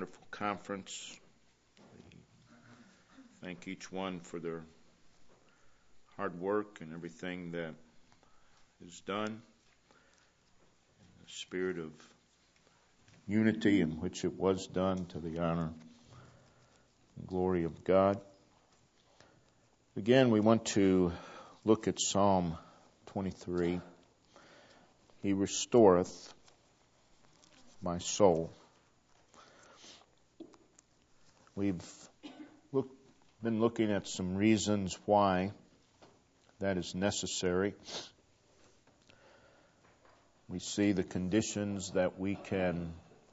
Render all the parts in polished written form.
wonderful conference. We thank each one for their hard work and everything that is done in the spirit of unity in which it was done, to the honor and glory of God. Again, we want to look at Psalm 23. He restoreth my soul. We've been looking at some reasons why that is necessary. We see the conditions that we can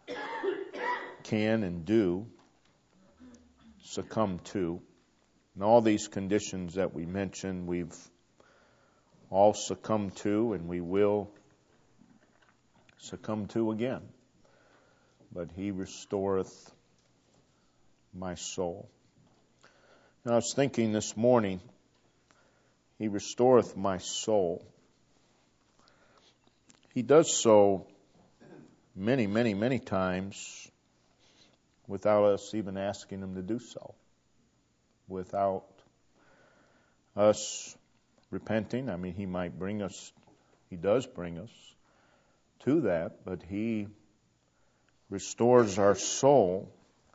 and do succumb to. And all these conditions that we mentioned, we've all succumbed to, and we will succumb to again. But He restoreth my soul. Now, I was thinking this morning, He restoreth my soul. He does so many, many, many times without us even asking Him to do so. Without us repenting. I mean, He might bring us, He does bring us to that, but He restores our soul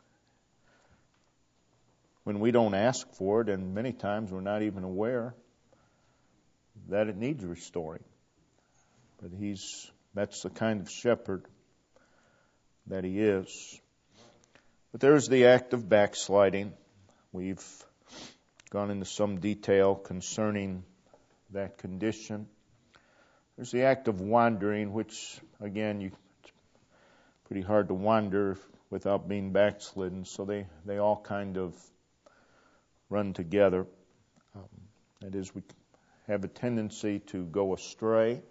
when we don't ask for it, and many times we're not even aware that it needs restoring. But that's the kind of shepherd that He is. But there's the act of backsliding. We've gone into some detail concerning that condition. There's the act of wandering, which, again, it's pretty hard to wander without being backslidden. So they all kind of run together. That is, we have a tendency to go astray.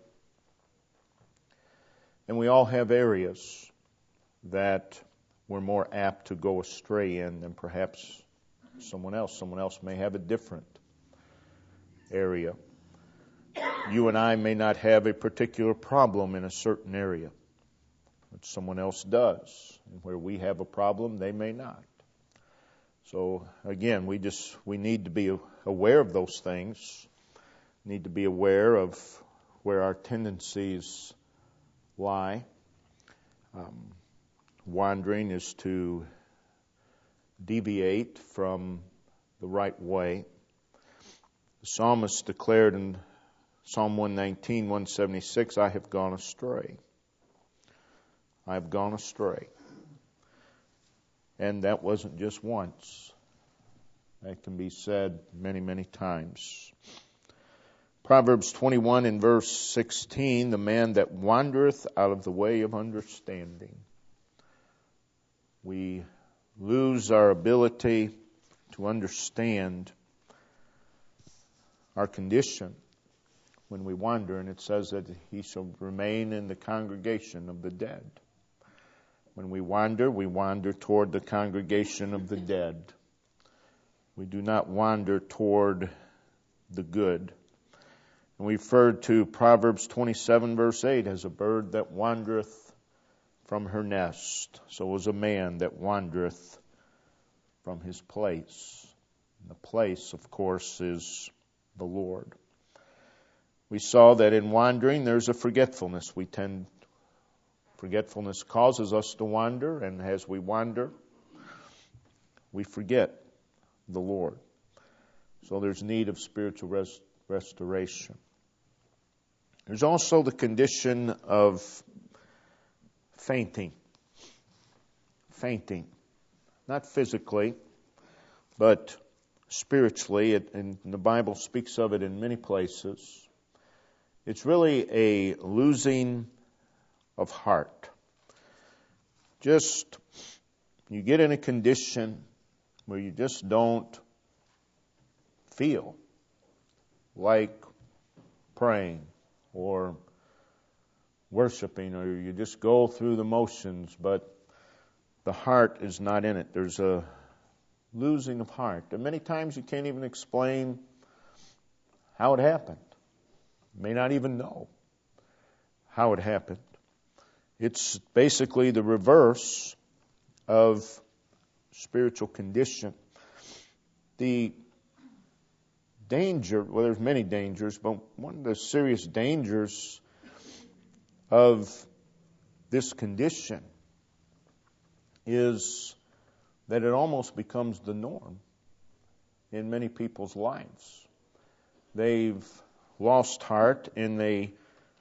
And we all have areas that we're more apt to go astray in than perhaps someone else. Someone else may have a different area. You and I may not have a particular problem in a certain area, but someone else does. And where we have a problem, they may not. So again, we need to be aware of those things. Need to be aware of where our tendencies lie. Wandering is to deviate from the right way. The psalmist declared in Psalm 119, 176, I have gone astray. I have gone astray. And that wasn't just once. That can be said many, many times. Proverbs 21 in verse 16, the man that wandereth out of the way of understanding. We lose our ability to understand our condition when we wander, and it says that he shall remain in the congregation of the dead. When we wander toward the congregation of the dead. We do not wander toward the good. And we refer to Proverbs 27 verse 8 as a bird that wandereth from her nest. So is a man that wandereth from his place. And the place, of course, is the Lord. We saw that in wandering there's a forgetfulness. Forgetfulness causes us to wander, and as we wander, we forget the Lord. So there's need of spiritual restoration. There's also the condition of fainting. Fainting. Not physically, but spiritually, and the Bible speaks of it in many places. It's really a losing of heart. Just, you get in a condition where you just don't feel like praying or worshiping, or you just go through the motions, but the heart is not in it. There's a losing of heart. And many times you can't even explain how it happened. You may not even know how it happened. It's basically the reverse of spiritual condition. The danger, well, there's many dangers, but one of the serious dangers of this condition is that it almost becomes the norm in many people's lives. They've lost heart and they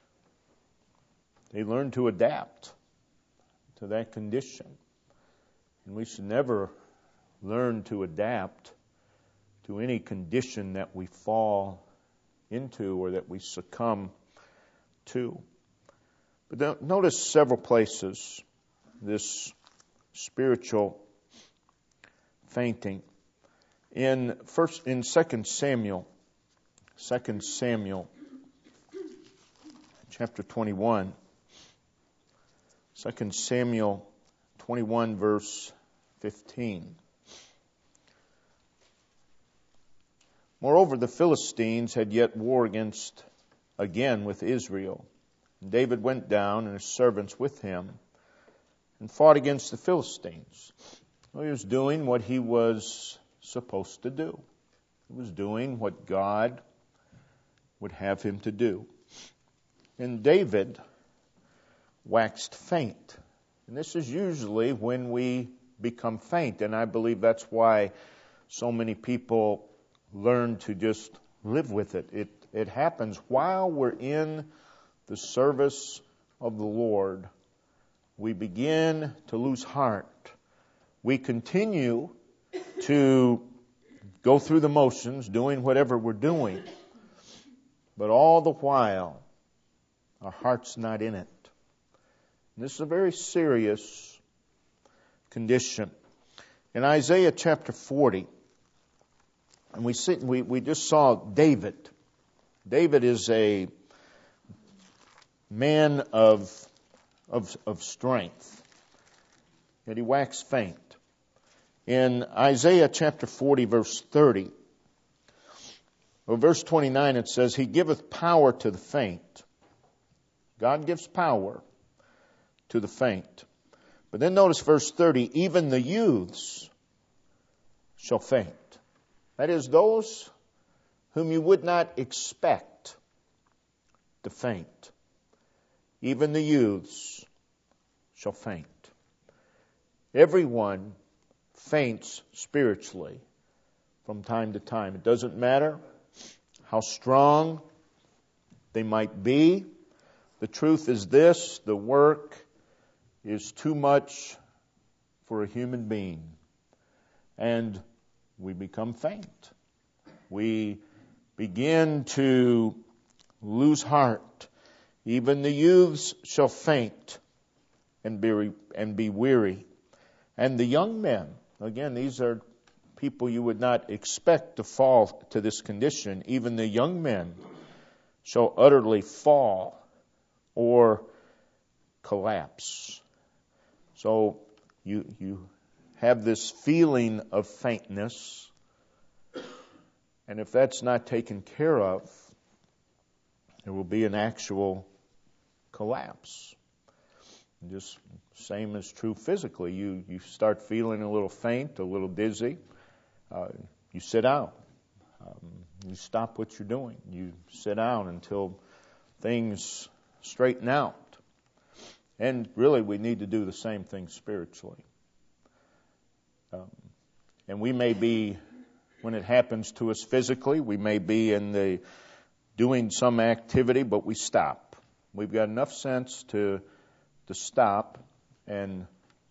learn to adapt to that condition. And we should never learn to adapt to any condition that we fall into or that we succumb to. But notice several places this spiritual fainting. In 2 Samuel chapter 21, 2 Samuel 21 verse 15. Moreover, the Philistines had yet war again with Israel. And David went down and his servants with him and fought against the Philistines. Well, he was doing what he was supposed to do. He was doing what God would have him to do. And David waxed faint. And this is usually when we become faint. And I believe that's why so many people learn to just live with it. It happens while we're in the service of the Lord. We begin to lose heart. We continue to go through the motions, doing whatever we're doing. But all the while, our heart's not in it. And this is a very serious condition. In Isaiah chapter 40, and we just saw David. David is a man of strength. Yet he waxed faint. In Isaiah chapter 40, verse 30, or verse 29, it says, He giveth power to the faint. God gives power to the faint. But then notice verse 30, even the youths shall faint. That is, those whom you would not expect to faint. Even the youths shall faint. Everyone faints spiritually from time to time. It doesn't matter how strong they might be. The truth is this: the work is too much for a human being. And we become faint. We begin to lose heart. Even the youths shall faint and be weary. And the young men, again, these are people you would not expect to fall to this condition. Even the young men shall utterly fall or collapse. So you have this feeling of faintness, and if that's not taken care of, there will be an actual collapse. Just same is true physically. You start feeling a little faint, a little dizzy. You sit down. You stop what you're doing. You sit down until things straighten out. And really, we need to do the same thing spiritually. And we may be, when it happens to us physically, we may be doing some activity, but we stop. We've got enough sense to stop and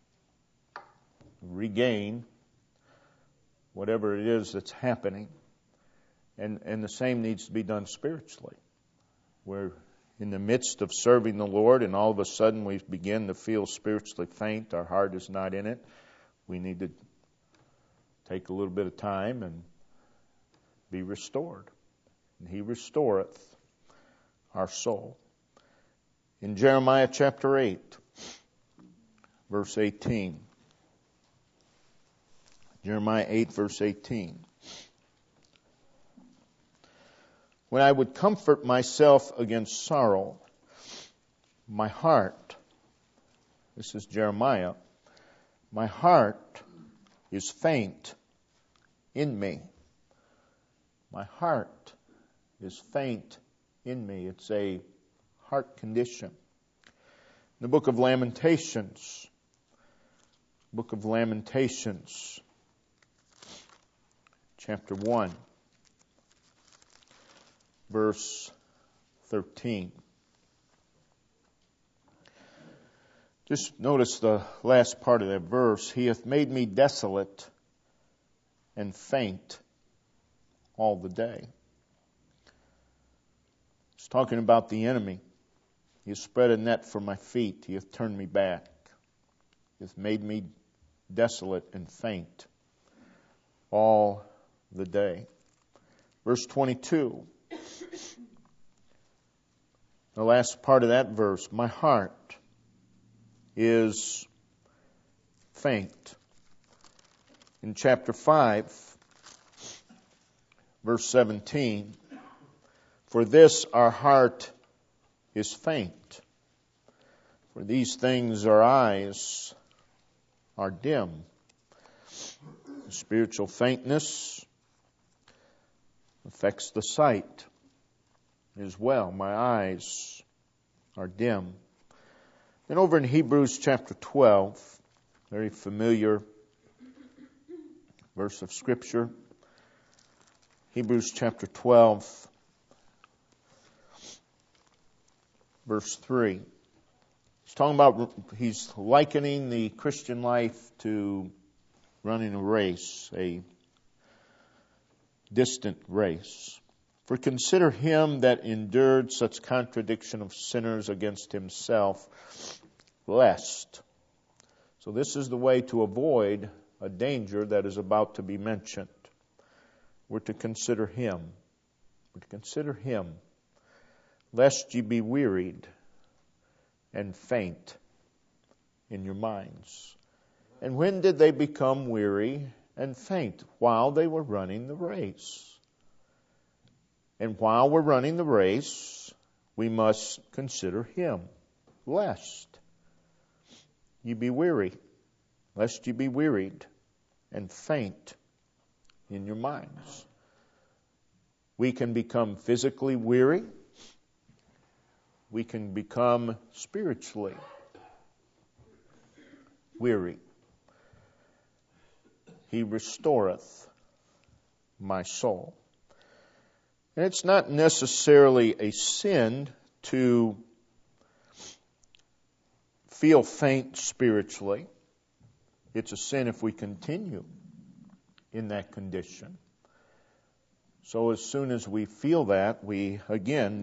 regain whatever it is that's happening. And the same needs to be done spiritually. We're in the midst of serving the Lord, and all of a sudden we begin to feel spiritually faint. Our heart is not in it. We need to take a little bit of time and be restored. And He restoreth our soul. In Jeremiah chapter 8, verse 18. Jeremiah 8, verse 18. When I would comfort myself against sorrow, my heart, this is Jeremiah, My heart is faint in me. My heart is faint in me. It's a heart condition. In the book of Lamentations, chapter 1, verse 13. Just notice the last part of that verse. He hath made me desolate and faint all the day. It's talking about the enemy. He has spread a net for my feet. He hath turned me back. He hath made me desolate and faint all the day. Verse 22. The last part of that verse. My heart is faint. In chapter 5, verse 17, for this our heart is faint. For these things our eyes are dim. Spiritual faintness affects the sight as well. My eyes are dim. And over in Hebrews chapter 12, very familiar verse of Scripture. Hebrews chapter 12, verse 3. He's likening the Christian life to running a race, a distant race. For consider him that endured such contradiction of sinners against himself, lest. So this is the way to avoid a danger that is about to be mentioned. We're to consider him. We're to consider him, lest ye be wearied and faint in your minds. And when did they become weary and faint? While they were running the race. And while we're running the race, we must consider him, lest ye be weary, lest ye be wearied and faint in your minds. We can become physically weary. We can become spiritually weary. He restoreth my soul. And it's not necessarily a sin to feel faint spiritually. It's a sin if we continue in that condition. So as soon as we feel that, we again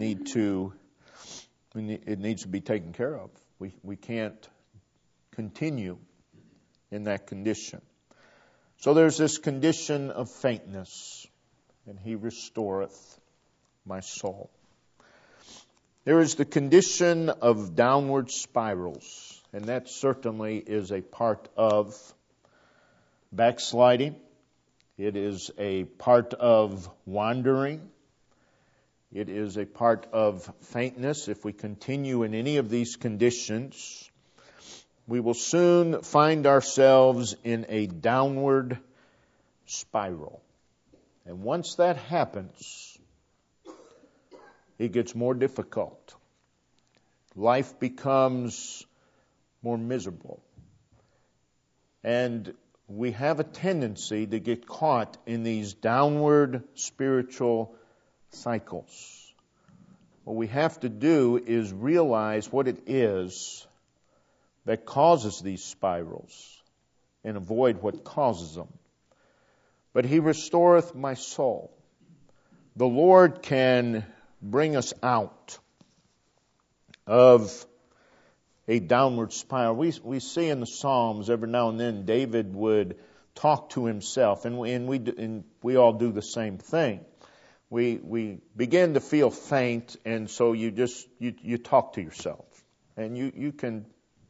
it needs to be taken care of. We can't continue in that condition. So there's this condition of faintness, and he restoreth my soul. There is the condition of downward spirals, and that certainly is a part of backsliding. It is a part of wandering. It is a part of faintness. If we continue in any of these conditions, we will soon find ourselves in a downward spiral. And once that happens, it gets more difficult. Life becomes more miserable. And we have a tendency to get caught in these downward spiritual cycles. What we have to do is realize what it is that causes these spirals and avoid what causes them. But he restoreth my soul. The Lord can bring us out of a downward spiral. We see in the Psalms every now and then David would talk to himself, and we all do the same thing. We begin to feel faint, and so you talk to yourself, and you can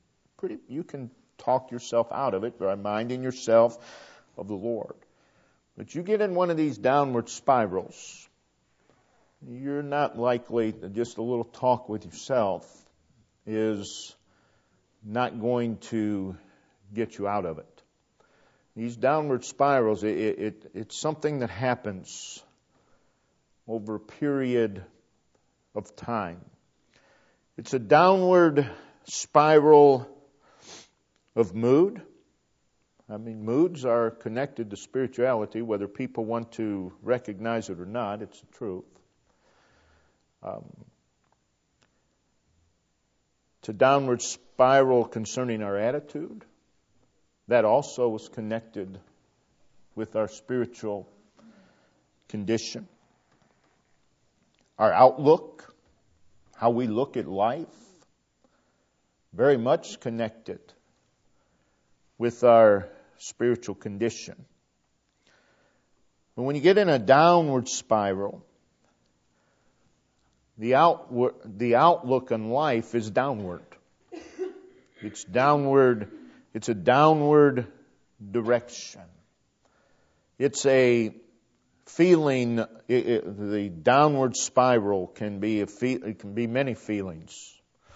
talk yourself out of it by reminding yourself of the Lord. But you get in one of these downward spirals, you're not likely, just a little talk with yourself is not going to get you out of it. These downward spirals, it's something that happens over a period of time. It's a downward spiral of mood. I mean, moods are connected to spirituality, whether people want to recognize it or not. It's the truth. It's a downward spiral concerning our attitude. That also is connected with our spiritual condition. Our outlook, how we look at life, very much connected with our spiritual condition. But when you get in a downward spiral, the outlook on life is downward. It's downward. It's a downward direction. It's a feeling. The downward spiral can be it can be many feelings.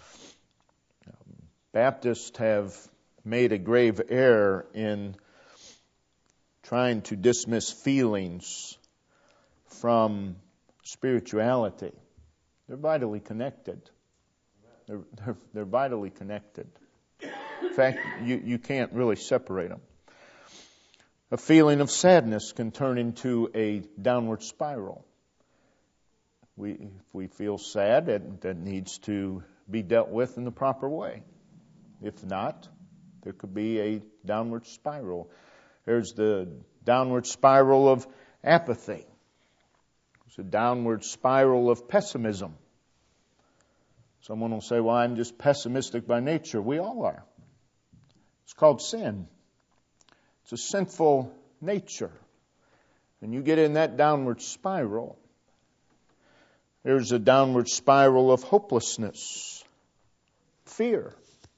Baptists have made a grave error in trying to dismiss feelings from spirituality. They're vitally connected. They're vitally connected. In fact, you can't really separate them. A feeling of sadness can turn into a downward spiral. If we feel sad, that needs to be dealt with in the proper way. If not, there could be a downward spiral. There's the downward spiral of apathy. There's a downward spiral of pessimism. Someone will say, well, I'm just pessimistic by nature. We all are. It's called sin. It's a sinful nature. When you get in that downward spiral, there's a downward spiral of hopelessness, fear,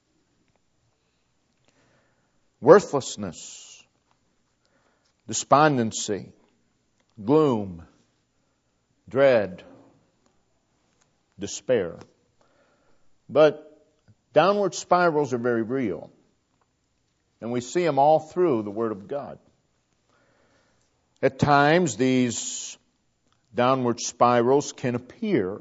worthlessness, despondency, gloom, dread, despair. But downward spirals are very real. And we see them all through the Word of God. At times, these downward spirals can appear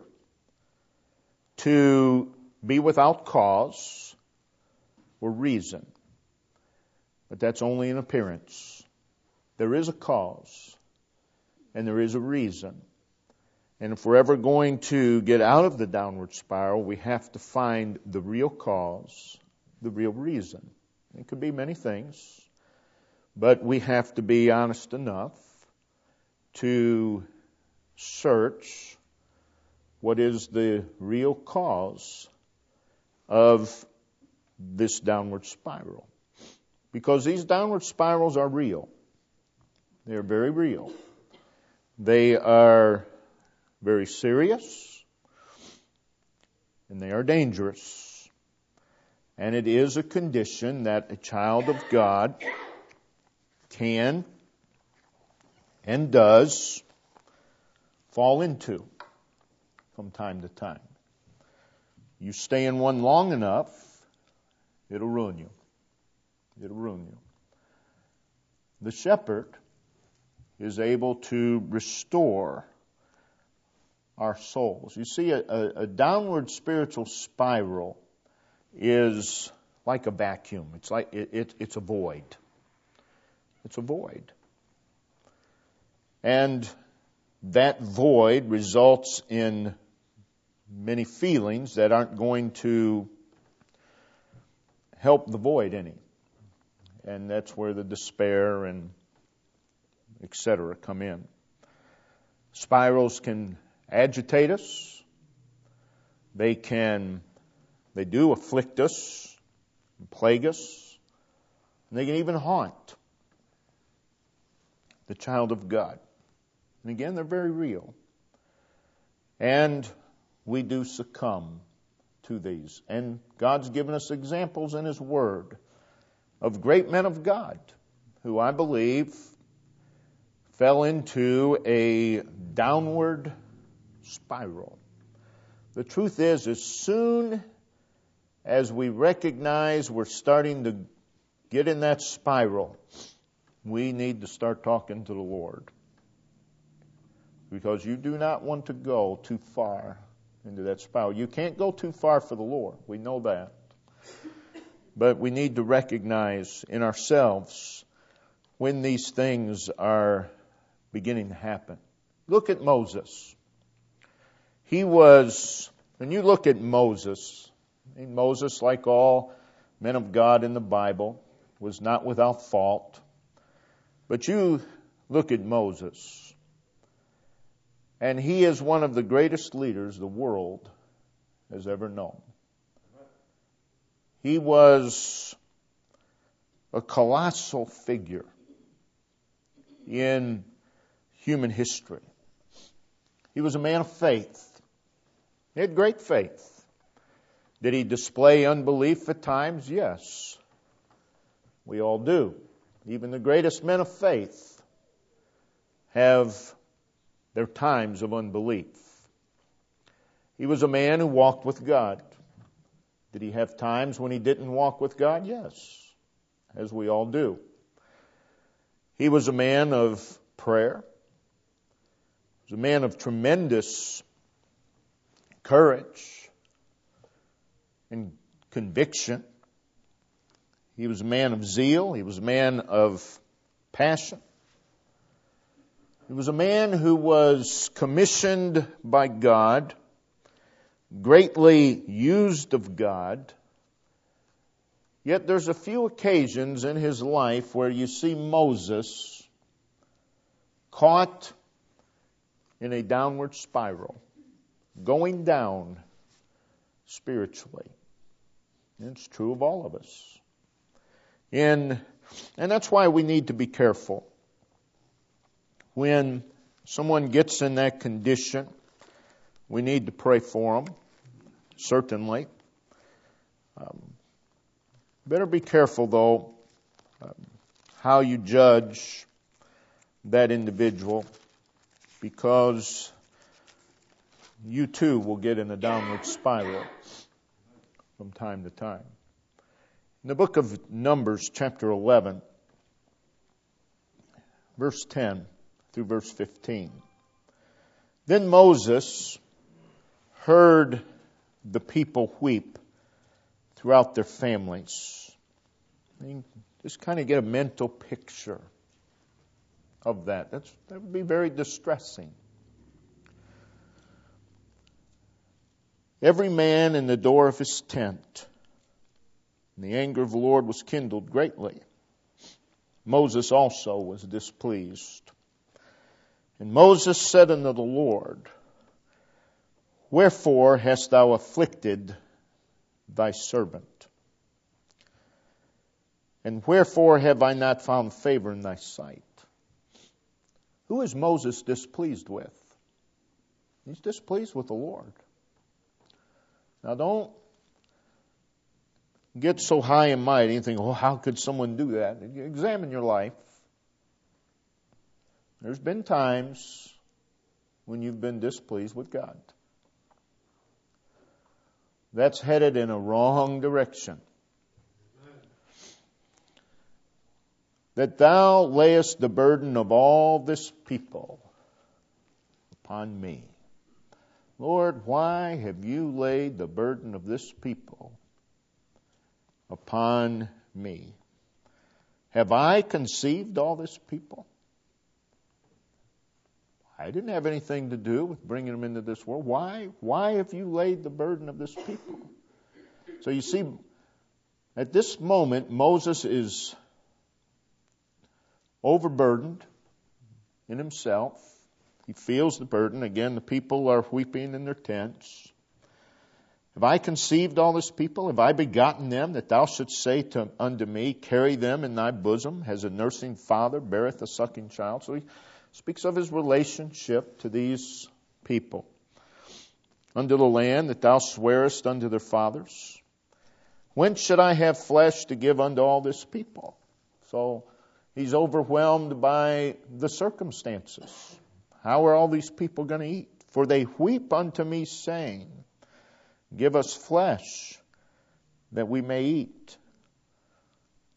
to be without cause or reason. But that's only an appearance. There is a cause, and there is a reason. And if we're ever going to get out of the downward spiral, we have to find the real cause, the real reason. It could be many things, but we have to be honest enough to search what is the real cause of this downward spiral. Because these downward spirals are real. They are very real. They are very serious, and they are dangerous. And it is a condition that a child of God can and does fall into from time to time. You stay in one long enough, it'll ruin you. It'll ruin you. The shepherd is able to restore our souls. You see, a downward spiritual spiral is like a vacuum. It's like it's a void. It's a void. And that void results in many feelings that aren't going to help the void any. And that's where the despair and etc. come in. Spirals can agitate us. They do afflict us, plague us, and they can even haunt the child of God. And again, they're very real. And we do succumb to these. And God's given us examples in His Word of great men of God who I believe fell into a downward spiral. The truth is, as soon as we recognize we're starting to get in that spiral, we need to start talking to the Lord. Because you do not want to go too far into that spiral. You can't go too far for the Lord. We know that. But we need to recognize in ourselves when these things are beginning to happen. Look at Moses. When you look at Moses, Moses, like all men of God in the Bible, was not without fault. But you look at Moses, and he is one of the greatest leaders the world has ever known. He was a colossal figure in human history. He was a man of faith. He had great faith. Did he display unbelief at times? Yes. We all do. Even the greatest men of faith have their times of unbelief. He was a man who walked with God. Did he have times when he didn't walk with God? Yes, as we all do. He was a man of prayer. He was a man of tremendous courage and conviction. He was a man of zeal. He was a man of passion. He was a man who was commissioned by God, greatly used of God. Yet there's a few occasions in his life where you see Moses caught in a downward spiral, going down spiritually. And it's true of all of us. And that's why we need to be careful. When someone gets in that condition, we need to pray for them, certainly. Better be careful, though, how you judge that individual, because you too will get in a downward spiral from time to time. In the book of Numbers, chapter 11, verse 10 through verse 15. Then Moses heard the people weep throughout their families. Just kind of get a mental picture of that. That would be very distressing. Every man in the door of his tent, and the anger of the Lord was kindled greatly. Moses also was displeased. And Moses said unto the Lord, Wherefore hast thou afflicted thy servant? And wherefore have I not found favor in thy sight? Who is Moses displeased with? He's displeased with the Lord. Now don't get so high and mighty and think, oh, how could someone do that? Examine your life. There's been times when you've been displeased with God. That's headed in a wrong direction. That thou layest the burden of all this people upon me. Lord, why have you laid the burden of this people upon me? Have I conceived all this people? I didn't have anything to do with bringing them into this world. Why have you laid the burden of this people? So you see, at this moment, Moses is overburdened in himself. He feels the burden. Again, the people are weeping in their tents. Have I conceived all this people? Have I begotten them, that thou shouldst say unto me, carry them in thy bosom, as a nursing father beareth a sucking child? So he speaks of his relationship to these people. Unto the land that thou swearest unto their fathers. Whence should I have flesh to give unto all this people? So he's overwhelmed by the circumstances. How are all these people going to eat? For they weep unto me, saying, Give us flesh that we may eat.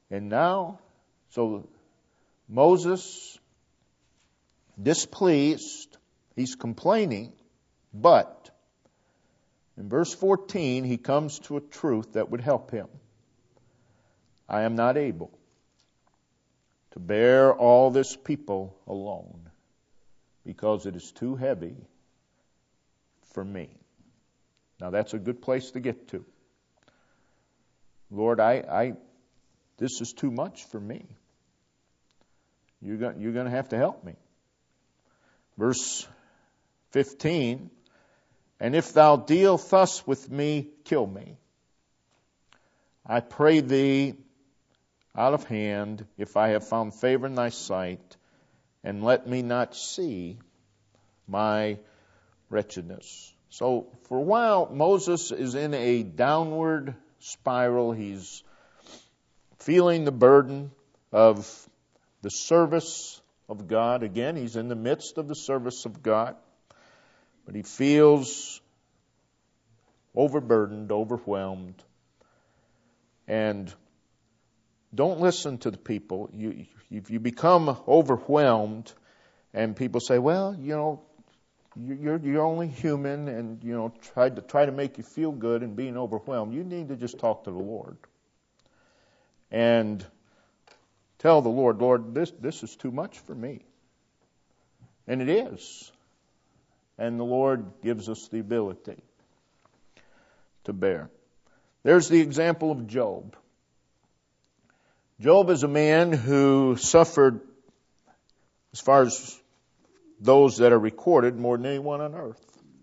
And now, so Moses, displeased, he's complaining, but in verse 14, he comes to a truth that would help him. I am not able to bear all this people alone because it is too heavy for me. Now that's a good place to get to. Lord, this is too much for me. You're going to have to help me. Verse 15, and if thou deal thus with me, kill me. I pray thee out of hand, if I have found favor in thy sight, and let me not see my wretchedness. So for a while, Moses is in a downward spiral. He's feeling the burden of the service of God. Again, he's in the midst of the service of God, but he feels overburdened, overwhelmed. And don't listen to the people. If you become overwhelmed and people say, well, you're only human, and try to make you feel good and being overwhelmed, you need to just talk to the Lord and tell the Lord, this is too much for me. And it is. And the Lord gives us the ability to bear. There's the example of Job. Job is a man who suffered, as far as those that are recorded, more than anyone on earth.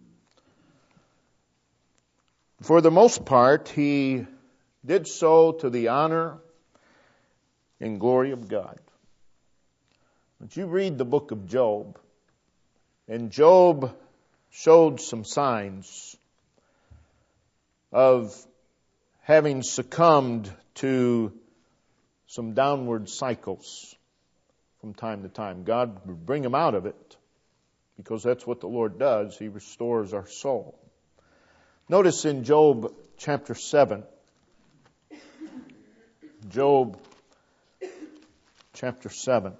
For the most part, he did so to the honor and glory of God. But you read the book of Job, and Job showed some signs of having succumbed to some downward cycles from time to time. God would bring him out of it, because that's what the Lord does. He restores our soul. Notice in Job chapter 7, Job chapter 7.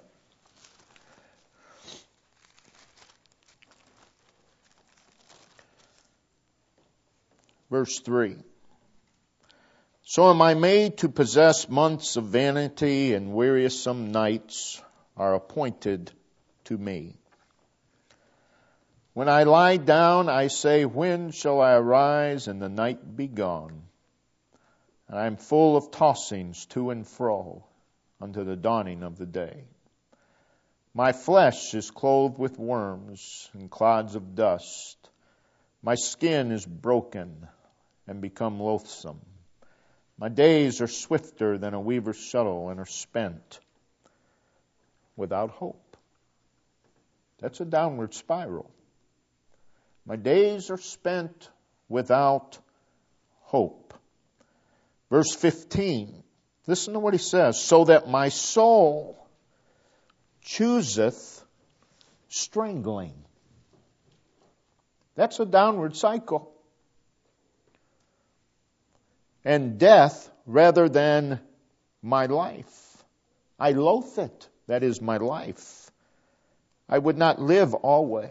Verse 3. So am I made to possess months of vanity, and wearisome nights are appointed to me. When I lie down, I say, when shall I arise and the night be gone? And I am full of tossings to and fro unto the dawning of the day. My flesh is clothed with worms and clods of dust. My skin is broken and become loathsome. My days are swifter than a weaver's shuttle and are spent without hope. That's a downward spiral. My days are spent without hope. Verse 15, listen to what he says. So that my soul chooseth strangling. That's a downward cycle. And death rather than my life. I loathe it. That is my life. I would not live always.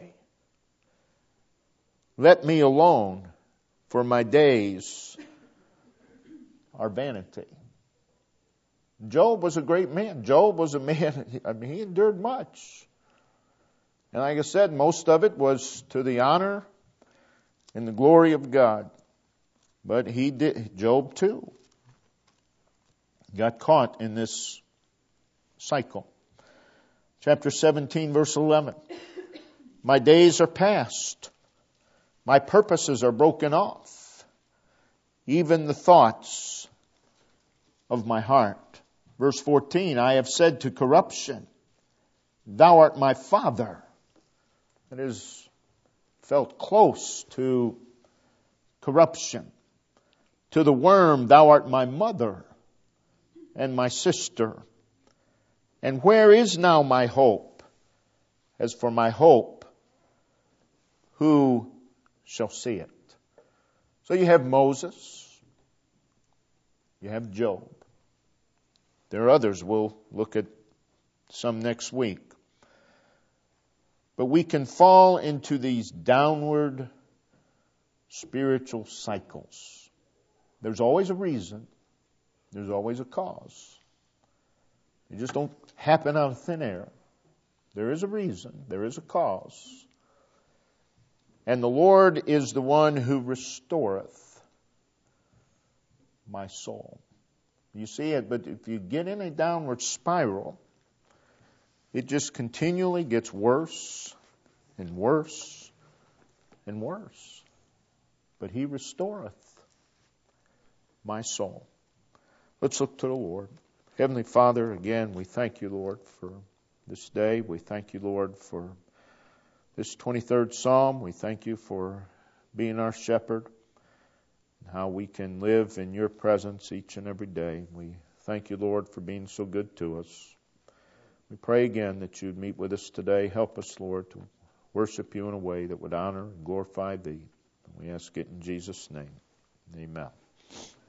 Let me alone, for my days are vanity. Job was a great man. Job was a man, he endured much. And like I said, most of it was to the honor and the glory of God. But Job too got caught in this cycle. Chapter 17, verse 11. My days are past. My purposes are broken off. Even the thoughts of my heart. Verse 14, I have said to corruption, thou art my father. That is, felt close to corruption. To the worm, thou art my mother and my sister. And where is now my hope? As for my hope, who shall see it? So you have Moses, you have Job. There are others. We'll look at some next week. But we can fall into these downward spiritual cycles. There's always a reason. There's always a cause. They just don't happen out of thin air. There is a reason. There is a cause. And the Lord is the one who restoreth my soul. You see it, but if you get in a downward spiral, it just continually gets worse and worse and worse. But He restoreth my soul. Let's look to the Lord. Heavenly Father, again, we thank you, Lord, for this day. We thank you, Lord, for this 23rd Psalm. We thank you for being our shepherd and how we can live in your presence each and every day. We thank you, Lord, for being so good to us. We pray again that you'd meet with us today. Help us, Lord, to worship you in a way that would honor and glorify thee. We ask it in Jesus' name. Amen.